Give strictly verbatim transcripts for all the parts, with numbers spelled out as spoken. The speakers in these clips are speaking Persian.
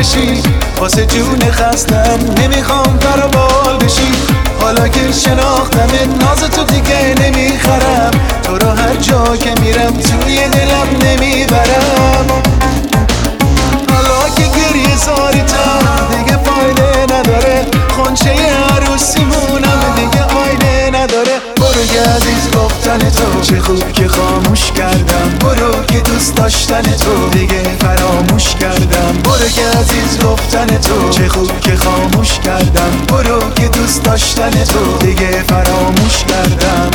بشی، واسه جون خستم نمیخوام فرابال بشی. حالا که شناختم ناز تو دیگه نمیخرم، تو رو هر جا که میرم توی دلم نمیبرم. حالا که گریه زاریتم دیگه فایده نداره، خونچه عروسیمونم دیگه آینه نداره. برو که عزیز گفتن تو چه خوب که خاموش کردم، برو که دوست داشتن تو دیگه فراموش کردم. برو که عزیز گفتن تو چه خوب که خاموش کردم، برو که دوست داشتن تو دیگه فراموش کردم.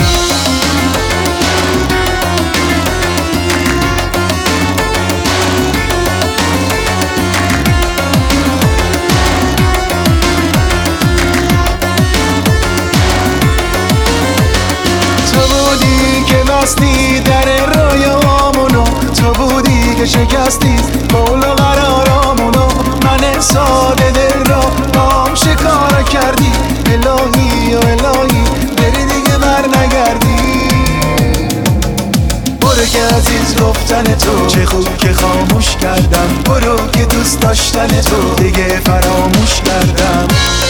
بستی در رویامونو، تو بودی که شکستی قول و قرارامونو. من ساده دل را هم شکار کردی، الهی و الهی بری دیگه بر نگردی. برو که عزیز گفتن تو چه خوب که خاموش کردم، برو که دوست داشتن تو دیگه فراموش کردم.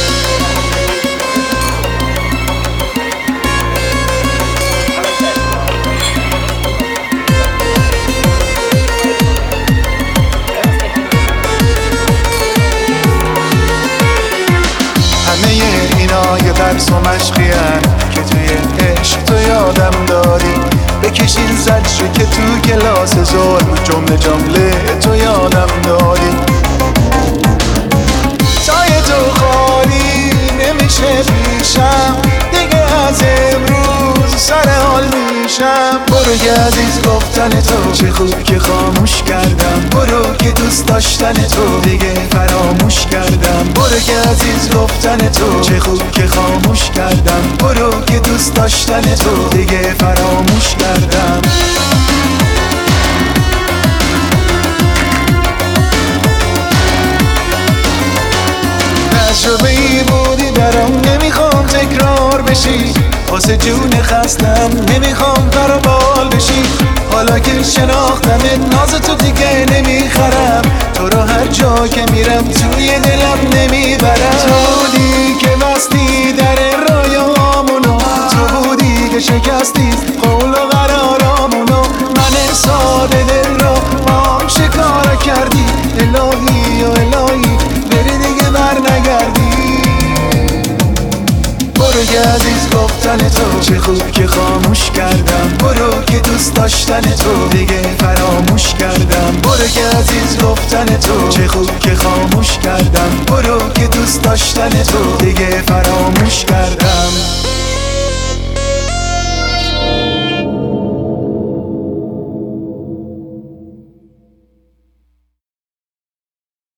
یه درس و مشقیان که توی عشق تو یادم داری، بکشین زجری که تو کلاس ظلم جمله جمله تو یادم داری. تای تو خالی نمیشه پیشم دیگه، از امروز سر حال میشم. برو که عزیز گفتن تو چه خوب که خاموش کردم، برو که دوست داشتن تو دیگه فراموش کردم. برو که عزیز گفتن تو چه خوب که خاموش کردم، برو که دوست داشتن تو دیگه فراموش کردم. تجربه ای بودی برام نمیخوام تکرار بشی، واسه جون خستم نمیخوام فرابال بشی. حالا که شناختم ناز تو دیگه نمیخرم، تو رو هر جا که میرم توی دلم نمیبرم. تو بودی که بستی در رویامونو، تو بودی که شکستی قول و قرارامونو. من ساده دل را هم شکار کردی، الهی و الهی بری دیگه بر نگردی. برو که عزیز گفتن تو چه خوب که خاموش کردم، برو که دوست داشتن تو دیگه فراموش کردم. برو که عزیز گفتن تو چه خوب که خاموش